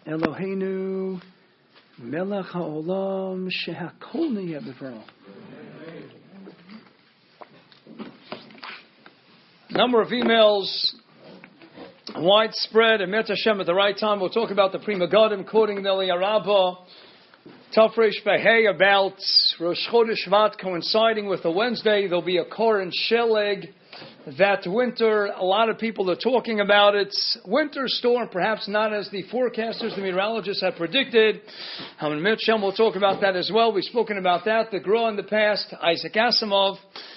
Eloheinu melech haolam shehakol niyeh b'varo. Number of emails, widespread, and Met Hashem at the right time. We'll talk about the Pri Megadim, quoting the Eliyah Rabbah, Tafresh Behei, about Rosh Chodesh Shvat coinciding with a Wednesday. There'll be a Kor and Sheleg that winter. A lot of people are talking about it. Winter storm, perhaps not as the forecasters, the meteorologists have predicted. Haman Mitchell will talk about that as well. We've spoken about that. The Gra in the past, Isaac Asimov.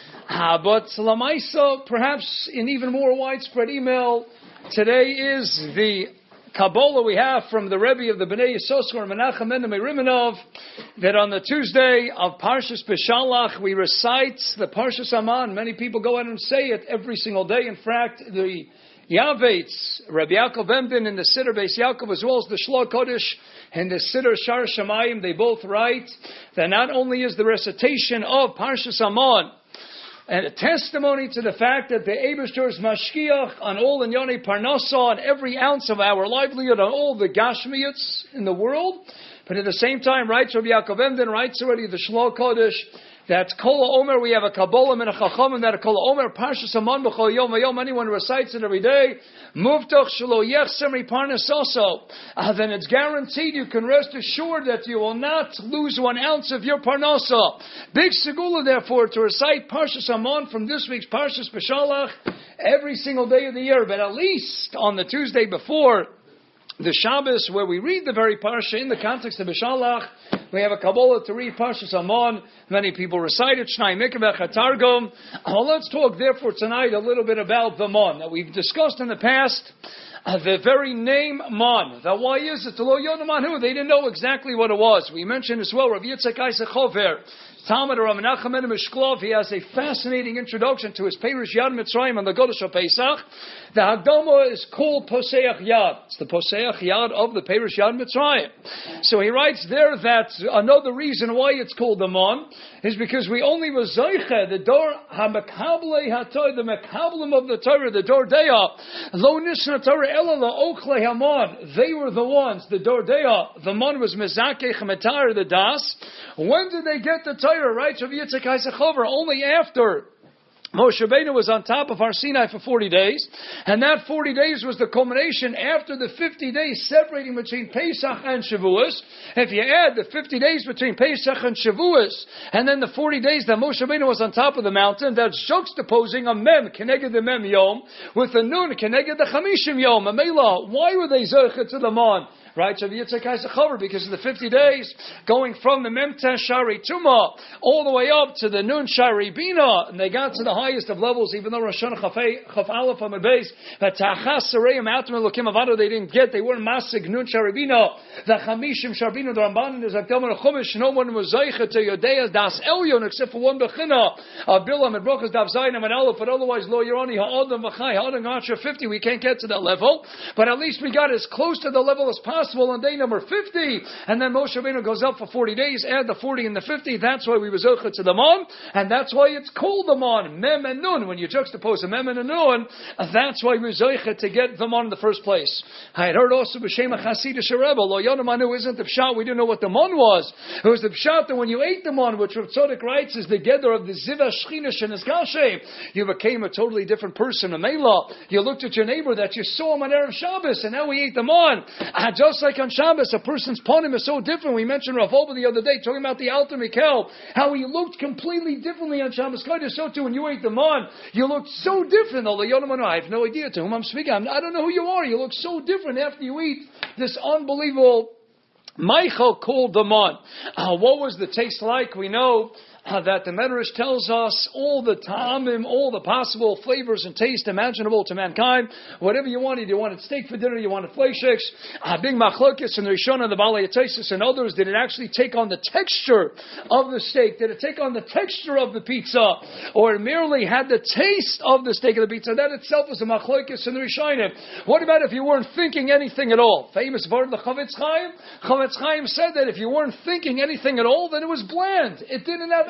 But Lamaisa, perhaps in even more widespread email, today is the Kabbalah we have from the Rebbe of the Bnei Yissaschar, Menachem Mendel Rimanov, that on the Tuesday of Parshas Beshalach we recite the Parshas Aman. Many people go out and say it every single day. In fact, the Yavetz, Rabbi Yaakov Emden in the Siddur Beis Yaakov, as well as the Shloh Kodesh and the Siddur Shar Shamayim, they both write that not only is the recitation of Parshas Aman and a testimony to the fact that the Eibishter is mashkiach on all in Yonei Parnasa, on every ounce of our livelihood, on all the Gashmiyats in the world. But at the same time, writes Rabbi Yaakov Emden, writes already the Shloh Kodesh, that Kol Omer, we have a Kabbalah and a Chacham, and that a Kol Omer, Parshas Aman b'chol yom v'yom, anyone recites it every day, Muvtach shelo yechsem riparnas also. Then it's guaranteed, you can rest assured that you will not lose 1 ounce of your parnasa. Big segula, therefore, to recite Parshas Aman from this week's Parshas Beshalach every single day of the year, but at least on the Tuesday before the Shabbos, where we read the very Parsha in the context of Beshalach, we have a Kabbalah to read Parshas Aman. Many people recite it. Shnai Mikveh Chatargom. Let's talk, therefore, tonight a little bit about the Mon. Now, we've discussed in the past the very name Mon. Now, why is it? Lo Yodam Anhu. They didn't know exactly what it was. We mentioned as well, Rav Yitzchak Isaac Chover, Talmud Rav Menachem Mendel Mishklov, he has a fascinating introduction to his Perush Yad Mitzrayim on the Godesh HaPesach. The Hagdama is called Poseach Yad. It's the Poseach Yad of the Perush Yad Mitzrayim. So he writes there that another reason why it's called the Mon is because we only was Zoiche, the Dor HaMekablei HaTorah, the Mekablim of the Torah, the Dor Deah, Lo Nishna Torah Ela La Ochle HaMon. They were the ones, the Dor Deah. The Mon was Mezakeh Metar, the Das. When did they get the Torah? Right, Rav Yitzchak Isaac Chover, only after Moshe Rabbeinu was on top of Har Sinai for 40 days, and that 40 days was the culmination after the 50 days separating between Pesach and Shavuos. If you add the 50 days between Pesach and Shavuos, and then the 40 days that Moshe Rabbeinu was on top of the mountain, that's juxtaposing a Mem, Keneged the Mem Yom, with a Nun, Keneged the Chamishim Yom. Amela, why were they Zerchet to the Mon? Right, so Yitzchak Isaac Chover, because of the 50 days going from the Memten Shari Tuma all the way up to the Nun Shari Bina, and they got to the highest of levels, even though Rosh Hashanah Chaf Aleph on the base, that Tachas Sareim Atam Elokim Avado they didn't get, they weren't Masig Nun Shari Bina, the Chamishim Sharbina, the Ramban, and the Zakdam and Chumash, no one was Zeicha to Yodeas Das Elyon except for one Bechina, Bilam and Brochas Dav Zayin and Aleph, but otherwise Lo Yeroni Ha'adam V'chai Ha'adam Gachar 50, we can't get to that level, but at least we got as close to the level as possible on day number 50, and then Moshe Rabbeinu goes up for 40 days, add the 40 and the 50, that's why we were Zocha to the Mon, and that's why it's called the Mon, Mem and Nun. When you juxtapose a Mem and a Nun, that's why we're Zocha to get the Mon in the first place. I had heard also B'Shem HaChasidish Rebbe, Lo Yonam Anu isn't the Pshat, we didn't know what the Mon was. It was the Pshat that when you ate the Mon, which Rav Tzadok writes is the Gather of the Ziva Shchina Shenesgashe, you became a totally different person, a Mela. You looked at your neighbor that you saw him on Erev Shabbos, and now we ate the Mon. Just like on Shabbos, a person's panim is so different. We mentioned Rav Olba the other day, talking about the Alter Mikkel, how he looked completely differently on Shabbos Kodesh. So too, when you ate the Mon, you looked so different. I have no idea to whom I'm speaking. I don't know who you are. You look so different after you eat this unbelievable Michael called the Mon. What was the taste like? We know that the Medrash tells us all the ta'amim, all the possible flavors and taste imaginable to mankind. Whatever you wanted steak for dinner, you wanted fleishiks. Big machlokes and the Rishon and the Balei Yataisis and others, did it actually take on the texture of the steak? Did it take on the texture of the pizza? Or it merely had the taste of the steak of the pizza? That itself is a machlokes and the Rishonim. What about if you weren't thinking anything at all? Famous word, the Chavetz Chaim. Chavetz Chaim said that if you weren't thinking anything at all, then it was bland. It didn't have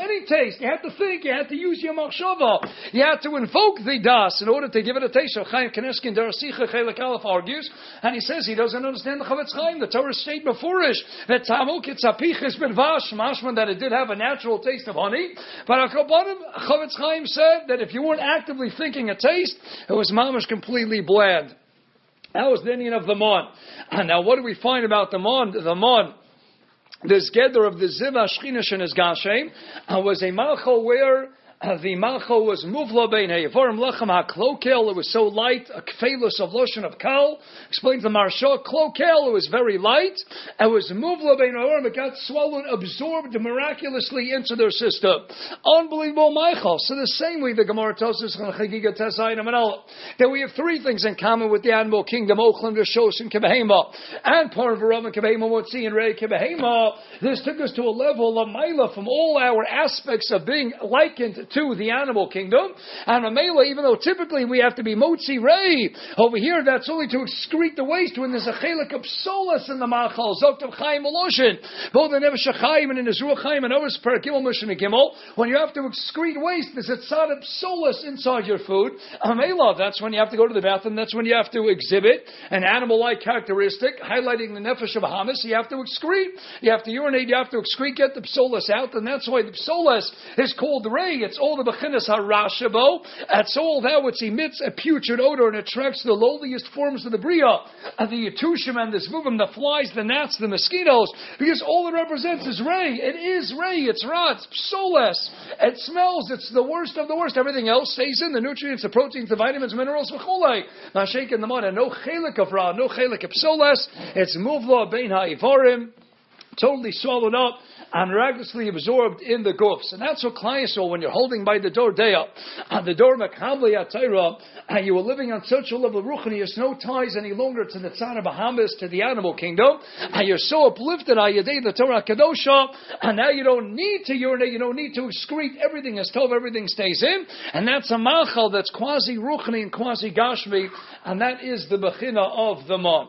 any taste. You had to think. You had to use your machshava. You had to invoke the das in order to give it a taste. So Chaim Kanievsky in Darasicha Chelik Aleph argues, and he says he doesn't understand the Chavetz Chaim. The Torah state beforish that Tamuk Itzapichis Benvash, mashman that it did have a natural taste of honey. But Chavetz Chaim said that if you weren't actively thinking a taste, it was mamash completely bland. That was the Indian of the Mon. And now what do we find about the Mon? The Mon, this gather of the Ziva Shchinish and his Gashem, was a Malcho where the Malcho was Muvla Bein Ha'Yevarim Lechem HaKlokel. It was so light, a Kfelus of Loshen of Kal. Explains the Maharsha, Klokel, it was very light. It was Muvla Bein Ha'Yevarim. It got swallowed, absorbed miraculously into their system. Unbelievable Michael. So the same way the Gemara tells us that we have three things in common with the animal kingdom, Ochlan, Rishos, and Kibahema. And Parvaram and Kibahema, Motzi, and Rei Kibahema. This took us to a level of Maila from all our aspects of being likened to the animal kingdom. And Amela, even though typically we have to be Motzi Rei, over here that's only to excrete the waste when there's a chelik of solas in the Machal, Zoktav Chaim Eloshin, both in Nevesh Chaim and in Ezruach Chaim and Ovis Per Gimel Mishnah Gimel, when you have to excrete waste, there's a tzad of solas inside your food. Amela, that's when you have to go to the bathroom, that's when you have to exhibit an animal-like characteristic, highlighting the Nefesh of Hamas. You have to excrete, you have to urinate, you have to excrete, get the psolas out, and that's why the psolas is called Rei. It's all the Bechinas HaRashabo. It's all that which emits a putrid odor and attracts the lowliest forms of the Bria, and the Yetushim and the Zvuvim, the flies, the gnats, the mosquitoes, because all it represents is Rei. It is Rei. It's Ra. It's psolas. It smells. It's the worst of the worst. Everything else stays in. The nutrients, the proteins, the vitamins, minerals, v'cholei. Now shake in the mud. And no chelik of Ra, no chelik of psolas. It's Muvla Bein Ha'ivarim. Totally swallowed up and miraculously absorbed in the gufs. And that's what Klai Yisrael, when you're holding by the door Deya, and the door Makabli Atayra, and you were living on such a level of Ruchani, there's no ties any longer to the Tzara Bahamas, to the animal kingdom, and you're so uplifted, Ayadei, the Torah Kadosha, and now you don't need to urinate, you don't need to excrete, everything is tov, everything stays in, and that's a Machal that's quasi Ruchani and quasi Gashmi, and that is the Bechina of the Mon.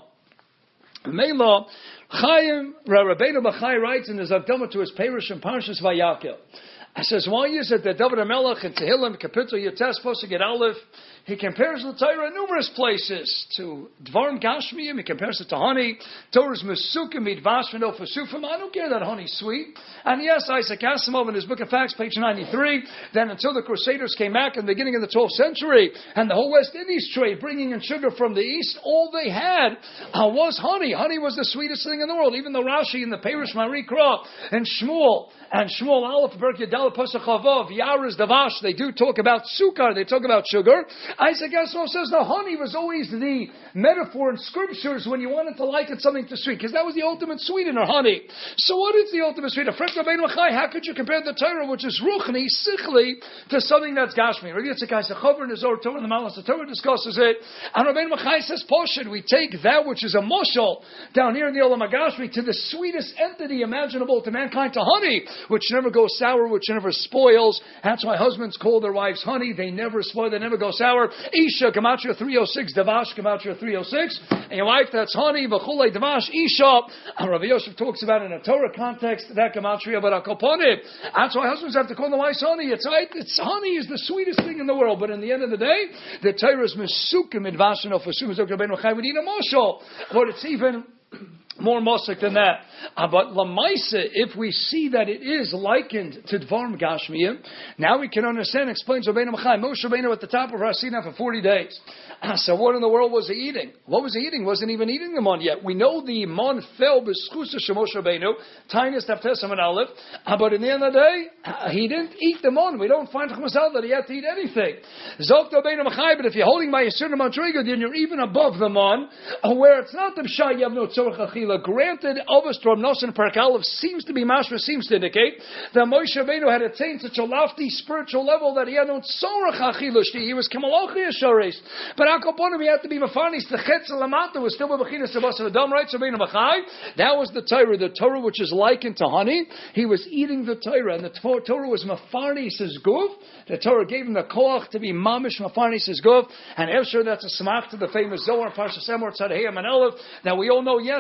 Mela, Chaim, Rabbeinu Bachai writes in his Akdama to his Parish and Parshas Vayakel. He says, why is it that David HaMelech in Tehillim, Kapitel Yates, Posuk Aleph, he compares the Torah in numerous places to Dvarim Gashmiyim, he compares it to honey, Torah's Mesukim, Midvash, V'no Fasufim. I don't care that honey's sweet. And yes, Isaac Asimov in his Book of Facts, page 93, then until the Crusaders came back in the beginning of the 12th century, and the whole West Indies trade, bringing in sugar from the East, all they had was honey. Honey was the sweetest thing in the world. Even though Rashi in the Parish Marikra and Shmuel Aleph, Berk Yadal, Pasach Chavav, Yaris Davash, they do talk about sukkar, they talk about sugar. Isaac Asimov says the honey was always the metaphor in scriptures when you wanted to liken something to sweet, because that was the ultimate sweetener, honey. So what is the ultimate sweetener? How could you compare the Torah, which is ruchni, sichli, to something that's gashmi? Rabbi Yitzchak Chaver in his Torah, the Malas, the Torah discusses it, and Rabbeinu Machai says, Poshet, we take that which is a moshel down here in the Olam HaGashmi to the sweetest entity imaginable to mankind, to honey, which never goes sour, which never spoils. That's why husbands call their wives honey. They never spoil, they never go sour. Isha, Gematria 306, Davash, Gematria 306. And your wife, that's honey, V'chulei Davash, Isha. And Rabbi Yosef talks about in a Torah context, that Gematria, but Akoponim. That's why husbands have to call their wives honey. It's honey is the sweetest thing in the world. But in the end of the day, the Torah is Mesukim, Midvash, and Ofasum, Zok Rabbeinu Chai, we need a moshel. But it's even more mosik than that. But Lamaisa, if we see that it is likened to Dvarim Gashmiyim, now we can understand, explains Rabbeinu Machai, Moshe Rabbeinu at the top of Har Sinai for 40 days. So what in the world was he eating? What was he eating? Wasn't even eating the mon yet. We know the mon fell b'schusa Moshe Rabbeinu, Tainis Taftes and Aleph, but in the end of the day, he didn't eat the mon. We don't find Chmasal that he had to eat anything. Zok Rabbeinu Machai, but if you're holding by a certain Madriga, then you're even above the mon, where it's not the B'shai, you have no tzorach achila. Granted, Elvis Drom Nosen Perk Aleph seems to be mashma, seems to indicate that Moshe Rabbeinu had attained such a lofty spiritual level that he had no tzorach achila. He was Kamalochi Asharis. But Akoponim, he had to be Mafanis. The Chetz Lamata was still Bebechinas Sebas Adam, right? Rabbeinu Machai. That was the Torah which is likened to honey. He was eating the Torah, and the Torah was Mafanis his guf. The Torah gave him the koach to be mamish Mafanis his guf, and Efshar, that's a smach to the famous Zohar, Parsha Semor, Tzadahiyam, and Aleph. Now we all know, yes, Magen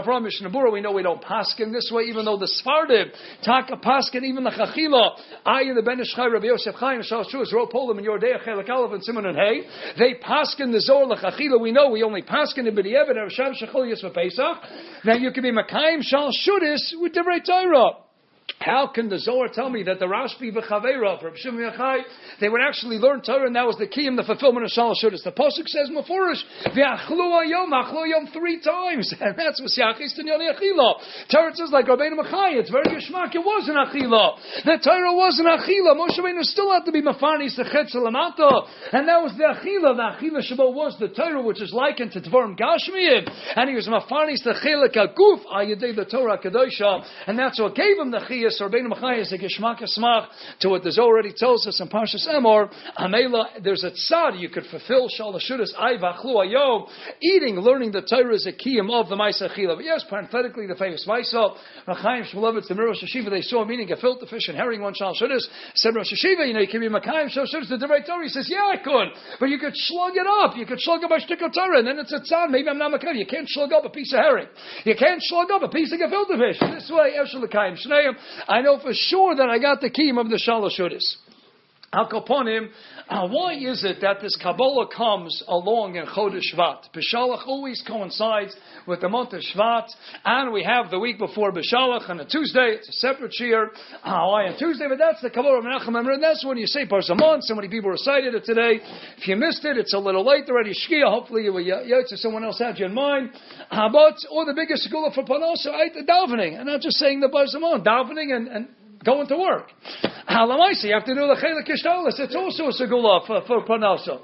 Tavram Mishnah Berurah, we know we don't paskin this way, even though the Sfardim, Taka paskin, even the Chachila, Ayin, the Ben Ish Chai, Rabbi Yosef Chaim, Shal Shuas, Ro Polim, and Yordei, Chelak Aleph, and Simon and Hay, they paskin the Zohar, the Chachila, we know we only paskin in B'di'evet, and Rasham Shechol Yis Pesach. Then you can be Makayim Shal Shudis with Divrei Torah. How can the Zohar tell me that the Rashbi v'Chaveira from Shimon Yachai, they would actually learn Torah, and that was the key in the fulfillment of Shalosh Shudas? The Pasuk says Mefurish v'Achlu Yom 3 times, and that's what Yachis to Yoni Achila. Torah says like Rabbeinu Machai, it's very Yishmak. It was an Achila. The Torah was an Achila. Moshe Rabbeinu still had to be Mafanis the Chetz Lamata, and that was the Achila. The Achila Shabo was the Torah, which is likened to Dvarim Gashmiyim, and he was Mafanis the Chelek Aguf Ayadei the Torah Kadosha, and that's what gave him the Chiyas. Rabbeinu Machai is a Geshmak Esmach to what the Zohar already tells us in Parshas Emor. Amela, there's a tzad you could fulfill Shalosh Shudas Ay V'Achlu Hayom. Eating, learning the Torah is a kiyum of the Maisa Chila. But yes, parenthetically, the famous Maisa, Rachaim Shmulovitz, the Rosh Hashiva, they saw meaning gefilte fish and herring, one Shalosh Shudas. Said Rosh Hashiva, you can be Makayim Shalosh Shudas, the Divrei Torah. He says, yeah, I could. But you could slug it up. You could slug up a shtick of Torah, and then it's a tzad. Maybe I'm not Makayim. You can't slug up a piece of herring. You can't slug up a piece of gefilte fish. This way, Eshel L'Kayim Shneim. I know for sure that I got the kiyum of the Shalosh Shudas. Al Kaponim, why is it that this Kabbalah comes along in Chodesh Shvat? Beshalach always coincides with the month of Shvat, and we have the week before Beshalach on a Tuesday. It's a separate shir. Why on Tuesday? But that's the Kabbalah of Menachem Emre, and that's when you say Parsamon. So many people recited it today. If you missed it, it's a little late already. Shkia, hopefully you were someone else had you in mind. Or the biggest segula for Panosa, the davening, and not just saying the Parsamon, davening and going to work. Halamaisi, you have to do the Chelek Ishtalis. It's also a segula for Panosa.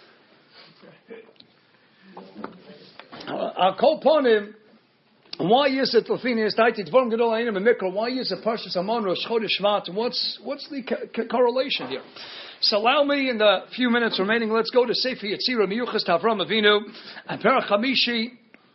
I'll call upon him. Why is it Lafini is Taiti Dvarim Gadol Ainim and Mikra? Why is it Parshas Amon Rosh Chodesh Shvat? What's the correlation here? So allow me in the few minutes remaining. Let's go to Sefer Yetzirah Miyuchas Tavram Avinu and Perach Hamishi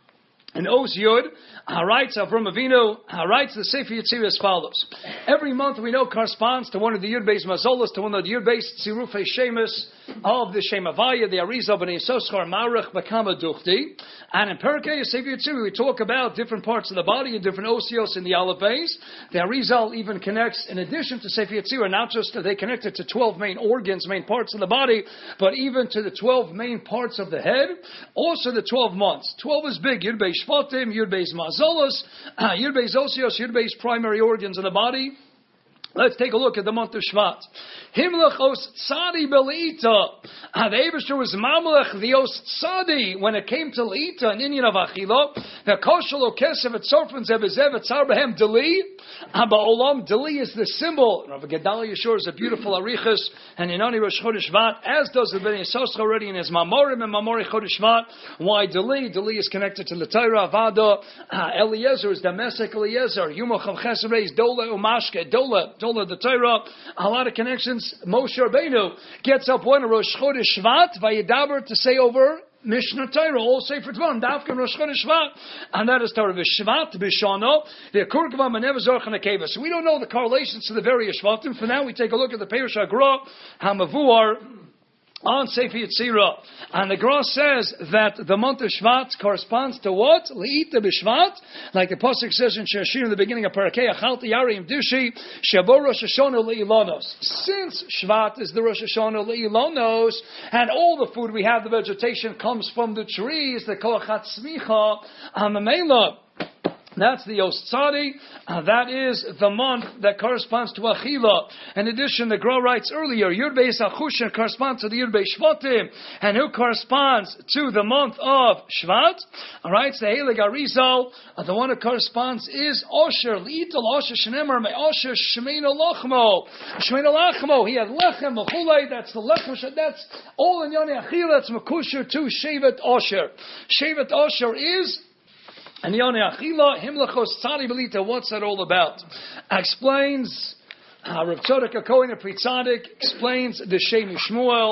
and Oz Yud. Writes Avram Avinu, writes the Sefer Yetzirah as follows. Every month we know corresponds to one of the Yud Beis Mazolas, to one of the Yud Beis Tzirufei Shemus of the Shem Havaya, the Arizal B'nei Yissoschar Marach B'kama Duchti. And in Perkei Sefer Yetzirah we talk about different parts of the body and different osios in the Aleph Beis. The Arizal even connects, in addition to Sefer Yetzirah, not just that they connect it to 12 main organs, main parts of the body, but even to the 12 main parts of the head, also the 12 months. 12 is big, Yud Beis Shvatim, Yud Beis Mazolos, Yud Beis Osios, Yud Beis primary organs of the body. Let's take a look at the month of Shvat. Himlech os tzadi b'leita. The Eibusher was mamlech the os tzadi when it came to leita, an Indian of achila. The koshel okesev et sorfen zebezev et tzar behem deli. Ba'olam deli is the symbol. Rav Gedalia Yeshua is a beautiful arichas and Inani Rosh Chodesh Shvat, as does the Bnei Yissoschar already in his Mamorim and Mamori Chodesh Shvat. Why deli? Deli is connected to the Torah Avada. Eliezer is Damasek Eliezer. Yuma Chav Chesed is Dola Umashke Dola the Torah, a lot of connections. Moshe Rabbeinu gets up one Rosh Chodesh Shvat, Vayedaber, to say over Mishnah Torah, all Sefer Dvarim, Dafka Rosh Chodesh Shvat, and that is Torah V'Shvat, B'Shano, the Kurkva Manev Zorch and Akeva. So we don't know the correlations to the various Shvatim. For now, we take a look at the Perush HaGra, Hamavuar, on Sefer Yetzirah. And the Gra says that the month of Shvat corresponds to what? Le'ita b'Shvat, like the Pasuk says in Shashir in the beginning of Parakeh, Achalti Yarim Dushi, Shabo Rosh Hashanah Le'ilonos. Since Shvat is the Rosh Hashanah Le'ilonos, and all the food we have, the vegetation, comes from the trees, the Koachat Smicha, Amamela. That's the Os Tzadi. That is the month that corresponds to Achila. In addition, the Gra writes earlier, Yud Beis Achushin corresponds to the Yud Beis Shvatim, and who corresponds to the month of Shvat? Alright, so the Heilig Arizal, the one that corresponds is Osher, Li'itel Osher Shnemer, Me Osher Shmeino Lachmo. Shmeino Lachmo, he had Lechem, Mechulei, that's the Lechem, that's all in Yoni Achila, that's Mekusher to Shevet Osher. Shevet Osher is and Yoni Achila, Himlachos Tzadi Belita, what's that all about? Explains, Rav Tzadok HaKohen, a Pri Tzadik, explains the Shem Shmuel,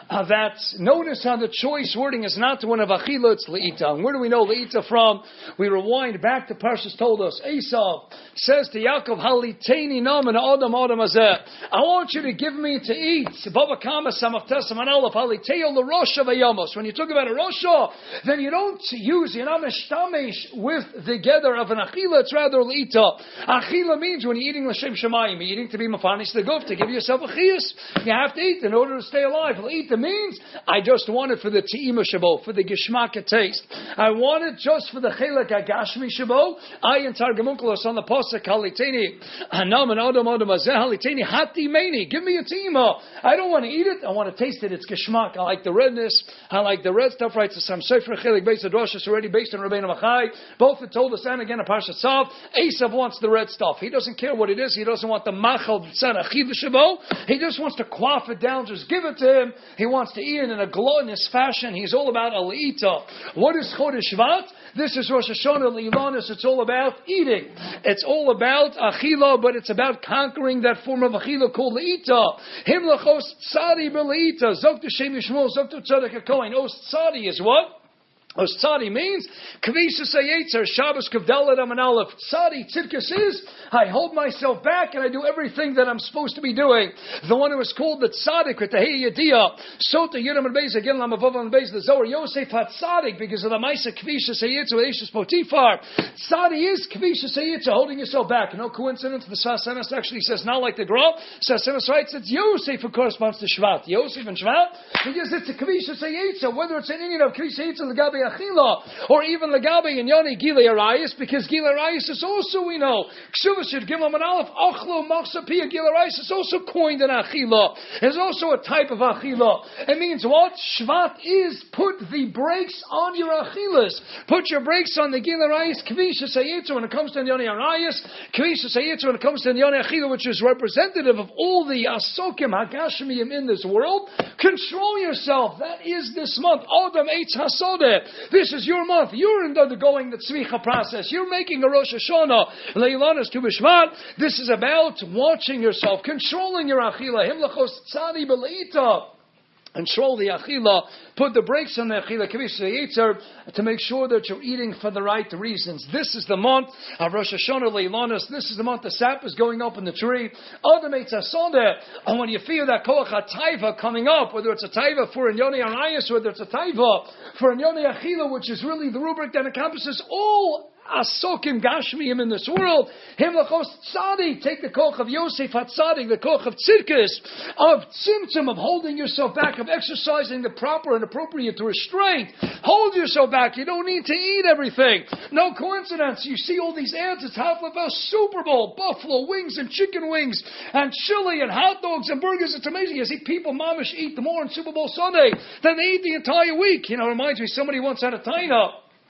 Notice how the choice wording is not the one of Achila, it's Le'ita. And where do we know Le'ita from? We rewind back to Parshas told us. Esau says to Yaakov, Haliteni nam and Adam azeh. I want you to give me to eat. Baba Kama Samachtes Manalaf Haliteo l'Rosha v'Yamos. When you talk about a Rosha, then you don't use, you're not mishtamish with the gather of an Achila, it's rather Le'ita. Achila means when you're eating L'Shem Shemayim, you're eating to be Mafanis the Guf, to give yourself a chiyus. You have to eat in order to stay alive. Le'ita means, I just want it for the Te'ima Shabo, for the Gishmaka taste. I want it just for the Chelak Agashmi Shabo. I in Targamunkulos on the Pasuk, Haliteni, Hanam and Adam Azeh, Haliteni, Hati Meni, give me a Te'ima. I don't want to eat it, I want to taste it, it's Gishmak. I like the redness, I like the red stuff, right? So some Sefer Chelak based on Rosh, it's already based on Rabbeinu Machai. Both had told us, and again, a Parshat Tzav, Esav wants the red stuff. He doesn't care what it is, he doesn't want the Machal Tzana Chiv Shabo. He just wants to quaff it down, just give it to him. He wants to eat it in a gluttonous fashion. He's all about a le'ita. What is Chodesh Shvat? This is Rosh Hashanah Le'ilanis. It's all about eating. It's all about achila, but it's about conquering that form of achila called le'ita. Him lachos tzadi b'le'ita. Zok t'shem yishmol, zok t'tzadek HaKohen. Os tzadi is what? Os tzadi means kvisha sayetzer Shabbos kavdalet amanalef. Tzadi tzidkus is I hold myself back and I do everything that I'm supposed to be doing. The one who is called the tzaddik with the hey yediyah sota yidam and beis again lamavav and beis the Zohar Yosef had tzaddik because of the ma'isa kvisha sayetzer eishes potifar. Tzadi is kvisha sayetzer holding yourself back. No coincidence. The Sfas Emes actually says not like the Gra. Sfas Emes writes it's Yosef who corresponds to Shvat. Yosef and Shvat because it's a kvisha sayetzer whether it's an Indian of kvisha sayetzer legabe achila, or even legabe in Yoni Gilei Arayis, because Gilei Arayis is also, we know, Ksuvashid Gimel Manalef, Achlo Machsapia Gilei Arayis is also coined in achila. It's also a type of achila. It means what? Shvat is put the brakes on your achilas. Put your brakes on the Gilei Arayis, Kvisha Sayetzer when it comes to Yoni Arayis, Kvisha Sayetzer when it comes to Yoni Achila, which is representative of all the Asokim Hagashmiyim in this world. Control yourself. That is this month. Adam Eitz Hasodeh. This is your month. You're undergoing the tzvicha process. You're making a Rosh Hashanah. Leilanas Tu B'Shvat. This is about watching yourself, controlling your achila. Him lachos tzadi b'leita. Control the achila. Put the brakes on the achila. Kvish Yetzer to make sure that you're eating for the right reasons. This is the month of Rosh Hashanah Leilanas. This is the month the sap is going up in the tree. Adam Eitz Hasodeh. And when you feel that koach hataiva coming up, whether it's a taiva for an Yoni Arayis, whether it's a taiva for an Yoni Achila, which is really the rubric that encompasses all Asokim Gashmiyim in this world. Him lachos tzadi. Take the koch of Yosef HaTzadik, the koch of tzidkus, of tzimtzum, of holding yourself back, of exercising the proper and appropriate restraint. Hold yourself back. You don't need to eat everything. No coincidence. You see all these ads. It's half of a Super Bowl, buffalo wings and chicken wings and chili and hot dogs and burgers. It's amazing. You see people mamish eat more on Super Bowl Sunday than they eat the entire week. You know, it reminds me, somebody once had a taina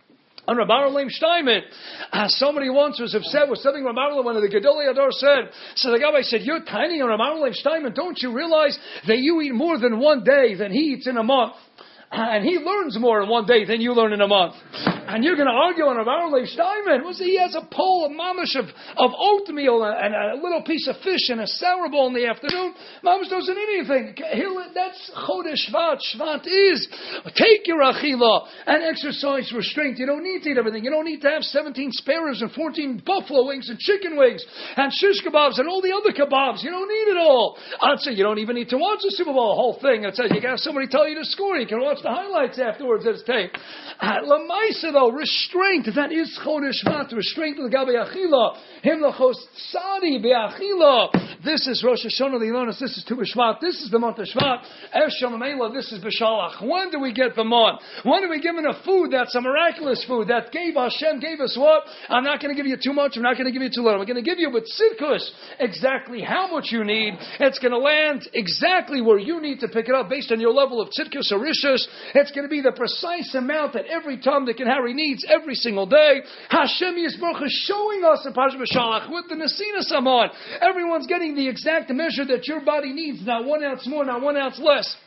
on Rabbi Leim Steinman. Somebody once was upset with something Rabbi Leim, one of the Gedolei Ador said. So the guy said, you're tiny on Rabbi Leim Steinman. Don't you realize that you eat more than one day than he eats in a month? And he learns more in one day than you learn in a month. And you're going to argue on Rabbi Leim Steinman. He has a bowl of mamash of oatmeal and a little piece of fish and a sour bowl in the afternoon. Mamash doesn't eat anything. That's Chodesh Shvat. Shvat is take your achila and exercise restraint. You don't need to eat everything. You don't need to have 17 sparrows and 14 buffalo wings and chicken wings and shish kebabs and all the other kebabs. You don't need it all. I'd say you don't even need to watch the Super Bowl, the whole thing. I'd say you can have somebody tell you the score. You can watch the highlights afterwards that it's taped. Lamaisa though, restraint, that is Chodesh Shvat, restraint l'gabe achila. Him lachos tzadi be'achila. This is Rosh Hashanah Leilanos. This is Tu B'Shvat. This is the month of Shvat. Esh Shalom. This is B'Shalach. When do we get the month? When are we given a food that's a miraculous food that Hashem gave us what? I'm not going to give you too much. I'm not going to give you too little. I'm going to give you with tzidkus exactly how much you need. It's going to land exactly where you need to pick it up based on your level of tzidkus or rishus. It's going to be the precise amount that every Tom, Dick, and Harry needs every single day. Hashem Yisborach is showing us in Parashat B'Shalach with the Nesina Samon. Everyone's getting the exact measure that your body needs, not 1 ounce more, not 1 ounce less.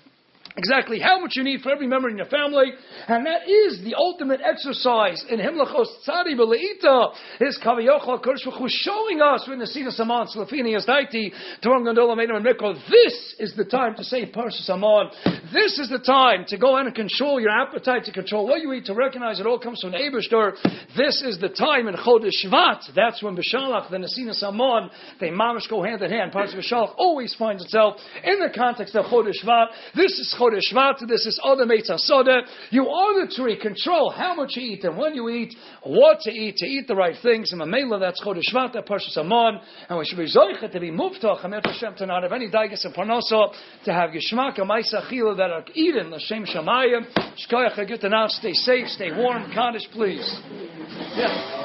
exactly how much you need for every member in your family, and that is the ultimate exercise in Himlachos Tzadi B'Leita. Is Kaviyachal Kodesh Baruch Hu showing us in the Sina Saman Slafini Asdaiti Torah Gandola Meidam and Mikol. This is the time to say Parshas Saman. This is the time to go in and control your appetite, to control what you eat, to recognize it all comes from Eibishter. This is the time in Chodesh Shvat. That's when B'Shalach, the Nesina Saman, they mamish go hand in hand. Parshas B'Shalach always finds itself in the context of Chodesh Shvat. This is Chodesh Shvat. This is Adam Eitz HaSodeh. You are the tree. Control how much you eat and when you eat, what to eat the right things. And Mamela, that's Chodesh Shvat, that Parshas Saman. And we should be zoichet to be muftach, Hamet Hashem, to not have any daigas and parnasa, to have Yishmak and Maisa Achila that are eaten, L'Shem Shamayim. Shkoyach HaGutanah, stay safe, stay warm. Kaddish, please. Yeah.